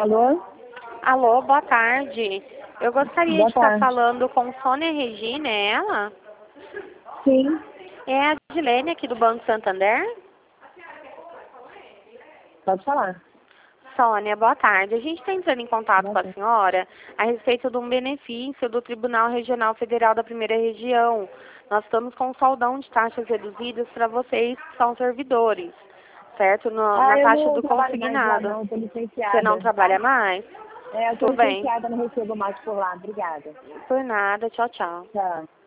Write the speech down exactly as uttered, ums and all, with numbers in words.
Alô? Alô, boa tarde. Eu gostaria Boa de estar tarde. falando com Sônia Regina, é ela? Sim. É a Dilene aqui do Banco Santander? Pode falar. Sônia, boa tarde. A gente está entrando em contato Boa com a tarde. senhora a respeito de um benefício do Tribunal Regional Federal da Primeira Região. Nós estamos com um saldão de taxas reduzidas para vocês que são servidores, certo? No- Ah, na eu taxa não do trabalho mais lá consignado. não, eu tô Você não licenciada, trabalha tá? mais? É, eu tô Tudo bem. licenciada, não recebo mais por lá. Obrigada. Por nada. Tchau, tchau. Tchau.